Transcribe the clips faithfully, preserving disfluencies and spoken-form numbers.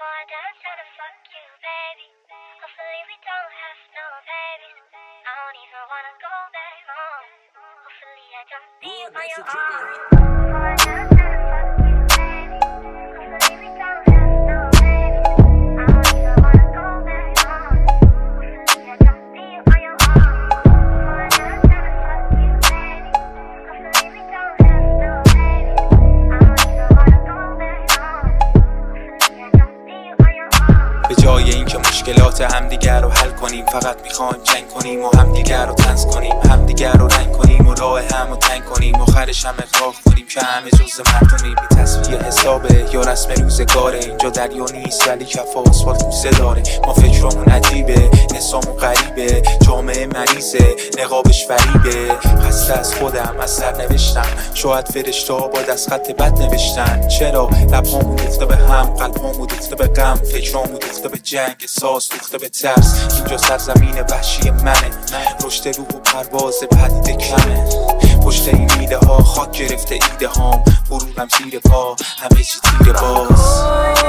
به جای اینکه مشکلات همدیگر رو حل کنیم فقط میخوایم جنگ کنیم و همدیگر رو طنز کنیم، همدیگر رو رنگ کنیم و راه هم رو تنگ کنیم، آخرش هم اقراق کنیم که همه جز مردمیم. بی تصفیه حسابه یا رسم روزگاره، اینجا دریا نیست ولی کف آسفالت بوسه داره. ما فکرامون عجیبه، نظامون غریبه، جامعه مریضه، نقابش فریبه. خسته از خودم از سر نوشتم، شاید فرشته ها با دست خط بد نوشتن. چرا لبهامون دوخته به هم، قلبامون دوخته به غم، فکرامون دوخته به جنگ، احساس دوخته به ترس. اینجا سرزمین وحشی منه، رشد روح و پرواز پدیده کمه. پشت این میله ها خاک گرفته ایده هام، غروبم زیر پا، همه چی تیره باز.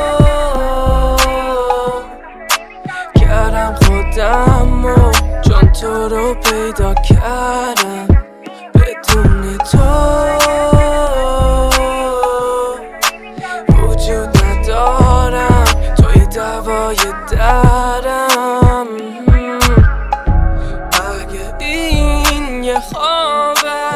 کردم خودم و چون تو رو پیدا کردم، بدون تو وجود ندارم، توی دوای دردم. اگه این یه خوابه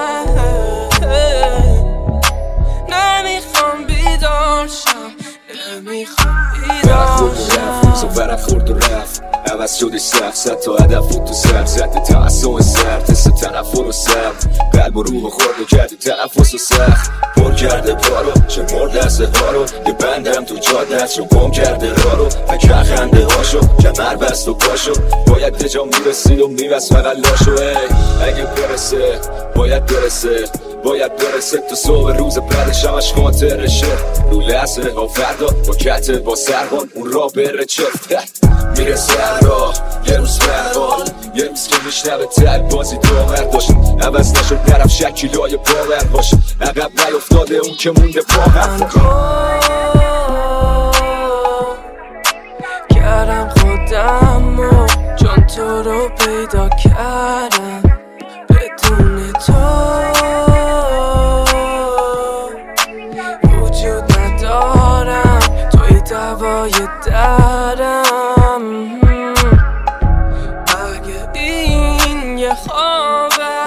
نمیخوام بیدار شم، نمیخوام بیدار شم. روزا ورق خورد و رفت، عوض شده سفت، صد تا هدف بود تو سر، زد تعصب سر، تست تنفر و سر، قلب و روح خورد و کرد تنفس و سخت، پر کرده پارو، چه مرد دسته ها رو، یه بندم تو جاده دست رو گم کرده را رو، فکر خنده هاشو، کمر بست و پاشو، باید به جا میرسید و میبست فقط لاشو. ای اگه برسه باید برسه، باید برسه تو صبح روز بعدش همش خاطرشه. رو لحظه ها فردا با کته با سربان اون را بره چفت میرسه هر راه، یه روز برحال، یه روز که میشنبه تک بازی داور داشت، عوض نشد نرفت شکیلای باور باش، عقب نیفتاده اون که مونده با هم. کردم خودم و چون تو رو پیدا کردم، بدون تو وجود ندارم، توی دوای دردم. اگه این یه خوابه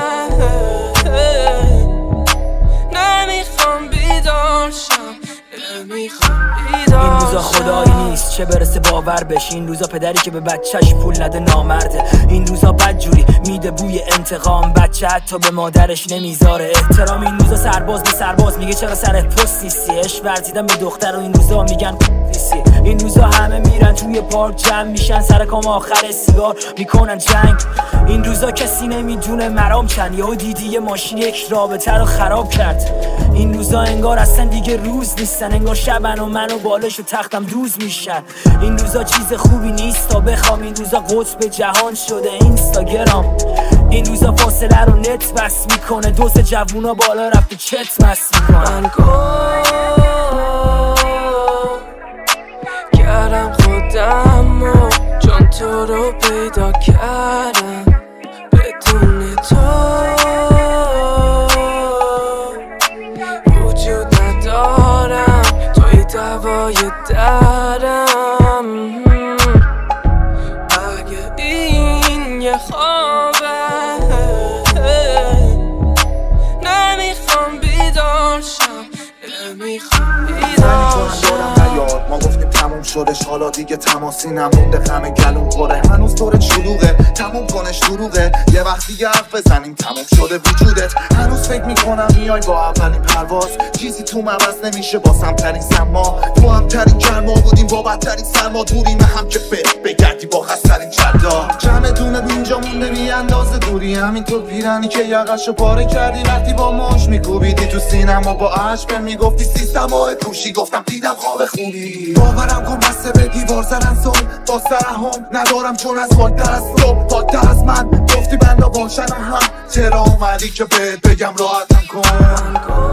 نمیخوام بیدار شم، نمیخوام بیدار شم. این روزا خدایی نیست چه برسه باور بشه، این روزا پدری که به بچهش پول نده نامرده، این روزا بدجوری میده بوی انتقام، بچه حتی به مادرش نمیذاره احترام. این روزا سرباز به سرباز میگه چرا سرت پست نیستی، عشق ورزیدن به دختر و این روزا میگن نیستی. این روزا همه میرن توی پارک جمع میشن، سر کام آخر سیگار میکنن جنگ. این روزا کسی نمیدونه مرام چند، یهو دیدی یه ماشین یک رابطه رو خراب کرد. این روزا انگار اصلا دیگه روز نیستن، انگار شبن و من و بالش و تختم دوز میشن. این روزا چیز خوبی نیست تا بخوام، این روزا قطب جهان شده اینستاگرام. این روزا فاصله رو نت بس میکنه، دوست جوونا بالا رفت چت مست میکنن. کردم خودم و چون تو رو پیدا کردم، بدون تو وجود ندارم، توی دوای دردم. اگه این یه خوابه نمیخوام بیدار شم، نمیخوام بیدار شم. ما گفتیم تموم شدش، حالا دیگه تماسی نمونده، همه گلون پره، هنوز دور شلوغه، تموم کنش دروغه، یه وقت دیگه حرف بزنیم تموم شده وجودت. هنوز فکر میکنم میای با اولین پرواز، چیزی تو عوض نمیشه با سمترین سما، تو هم ترین گرما بودیم با بدترین سرما، دوریم هم که فکر بگردی با خسترین جدا. جمع دونت اینجا مونده بی اندازه دوری، همینطور پیرنی که یقشو پاره کردی وقتی با موج میکوبیدی تو سینما، با عشق میگفتی سیستمای پوشی، گفتم دیدم خواب خونی. باورم کن بسته به دیوار زدن سون با سرهم ندارم، چون از وقت از صبح تا از من گفتی بنده باشنم هم، چرا اومدی که بهت بگم راحتم کن.